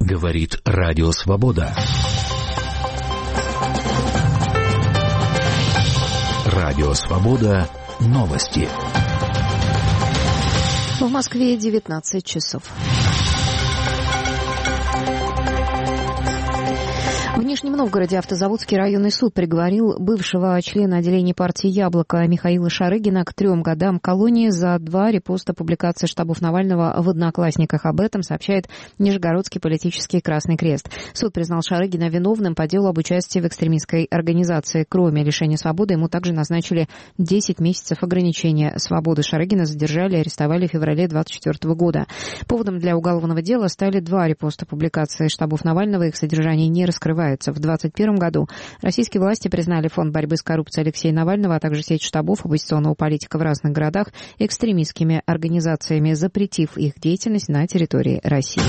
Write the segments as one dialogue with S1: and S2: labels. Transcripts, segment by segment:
S1: Говорит Радио Свобода. Радио Свобода. Новости.
S2: В Москве 19 часов. В Нижнем Новгороде Автозаводский районный суд приговорил бывшего члена отделения партии «Яблоко» Михаила Шарыгина к 3 годам колонии за 2 репоста публикации штабов Навального в «Одноклассниках». Об этом сообщает Нижегородский политический Красный Крест. Суд признал Шарыгина виновным по делу об участии в экстремистской организации. Кроме лишения свободы, ему также назначили 10 месяцев ограничения свободы. Шарыгина задержали и арестовали в феврале 2024 года. Поводом для уголовного дела стали 2 репоста публикации штабов Навального. Их содержание не раскрывается. В 2021 году российские власти признали фонд борьбы с коррупцией Алексея Навального, а также сеть штабов оппозиционного политика в разных городах экстремистскими организациями, запретив их деятельность на территории России.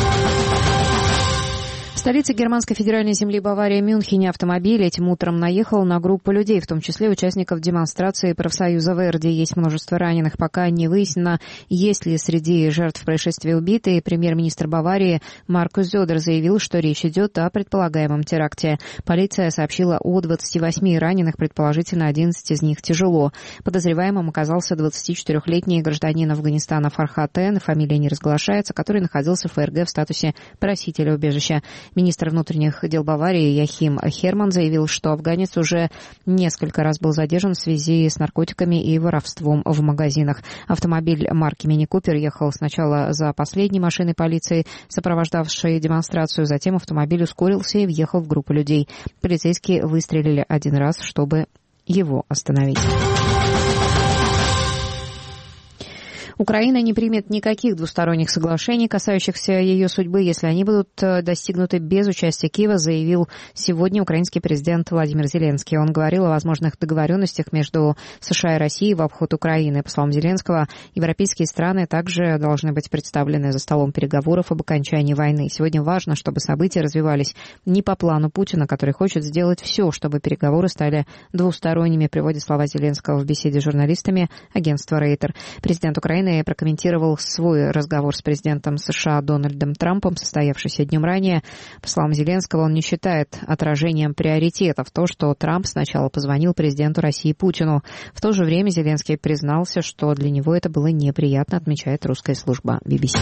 S2: В столице германской федеральной земли Баварии Мюнхене автомобиль этим утром наехал на группу людей, в том числе участников демонстрации профсоюза Верди. Есть множество раненых. Пока не выяснено, есть ли среди жертв происшествия убитые. Премьер-министр Баварии Маркус Зёдер заявил, что речь идет о предполагаемом теракте. Полиция сообщила о 28 раненых, предположительно 11 из них тяжело. Подозреваемым оказался 24-летний гражданин Афганистана Фархат Эн, фамилия не разглашается, который находился в ФРГ в статусе просителя убежища. Министр внутренних дел Баварии Яхим Херман заявил, что афганец уже несколько раз был задержан в связи с наркотиками и воровством в магазинах. Автомобиль марки Мини Купер ехал сначала за последней машиной полиции, сопровождавшей демонстрацию, затем автомобиль ускорился и въехал в группу людей. Полицейские выстрелили 1 раз, чтобы его остановить. Украина не примет никаких двусторонних соглашений, касающихся ее судьбы, если они будут достигнуты без участия Киева, заявил сегодня украинский президент Владимир Зеленский. Он говорил о возможных договоренностях между США и Россией в обход Украины. По словам Зеленского, европейские страны также должны быть представлены за столом переговоров об окончании войны. Сегодня важно, чтобы события развивались не по плану Путина, который хочет сделать все, чтобы переговоры стали двусторонними, приводит слова Зеленского в беседе с журналистами агентства Рейтер. Президент Украины прокомментировал свой разговор с президентом США Дональдом Трампом, состоявшийся днем ранее. По словам Зеленского, он не считает отражением приоритетов то, что Трамп сначала позвонил президенту России Путину. В то же время Зеленский признался, что для него это было неприятно, отмечает русская служба BBC.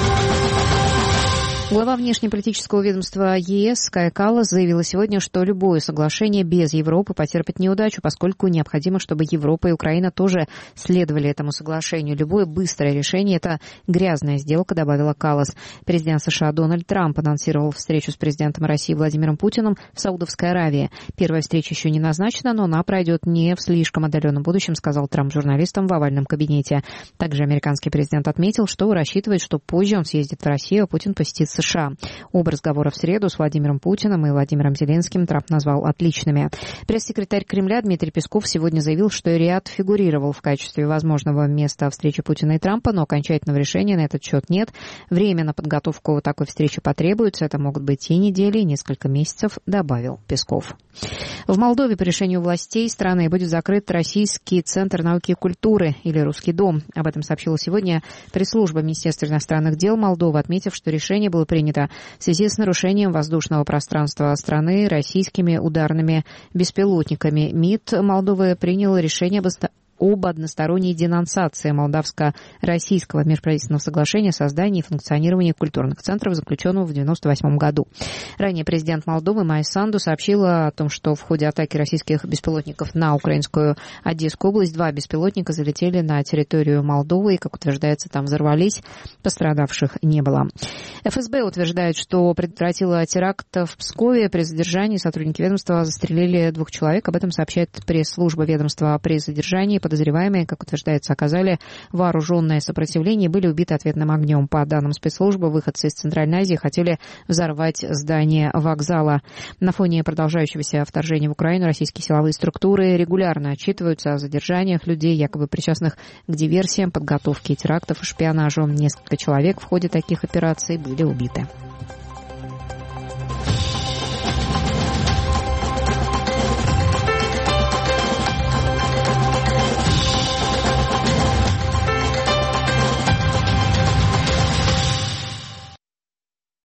S2: Глава внешнеполитического ведомства ЕС Кая Каллас заявила сегодня, что любое соглашение без Европы потерпит неудачу, поскольку необходимо, чтобы Европа и Украина тоже следовали этому соглашению. Любое быстрое решение – это грязная сделка, добавила Каллас. Президент США Дональд Трамп анонсировал встречу с президентом России Владимиром Путиным в Саудовской Аравии. Первая встреча еще не назначена, но она пройдет не в слишком отдаленном будущем, сказал Трамп журналистам в овальном кабинете. Также американский президент отметил, что рассчитывает, что позже он съездит в Россию, а Путин посетит США. Оба разговора в среду с Владимиром Путиным и Владимиром Зеленским Трамп назвал отличными. Пресс-секретарь Кремля Дмитрий Песков сегодня заявил, что Риад фигурировал в качестве возможного места встречи Путина и Трампа, но окончательного решения на этот счет нет. Время на подготовку такой встречи потребуется. Это могут быть и недели, и несколько месяцев, добавил Песков. В Молдове по решению властей страны будет закрыт Российский центр науки и культуры, или Русский дом. Об этом сообщила сегодня пресс-служба Министерства иностранных дел Молдовы, отметив, что решение было принято в связи с нарушением воздушного пространства страны российскими ударными беспилотниками. МИД Молдовы принял решение об односторонней денонсации молдавско-российского межправительственного соглашения о создании и функционировании культурных центров, заключенного в 1998 году. Ранее президент Молдовы Майя Санду сообщила о том, что в ходе атаки российских беспилотников на украинскую Одесскую область 2 беспилотника залетели на территорию Молдовы и, как утверждается, там взорвались. Пострадавших не было. ФСБ утверждает, что предотвратила теракт в Пскове. При задержании сотрудники ведомства застрелили 2 человек. Об этом сообщает пресс-служба ведомства. При задержании подозреваемые, как утверждается, оказали вооруженное сопротивление и были убиты ответным огнем. По данным спецслужбы, выходцы из Центральной Азии хотели взорвать здание вокзала. На фоне продолжающегося вторжения в Украину российские силовые структуры регулярно отчитываются о задержаниях людей, якобы причастных к диверсиям, подготовке терактов и шпионажу. Несколько человек в ходе таких операций были убиты.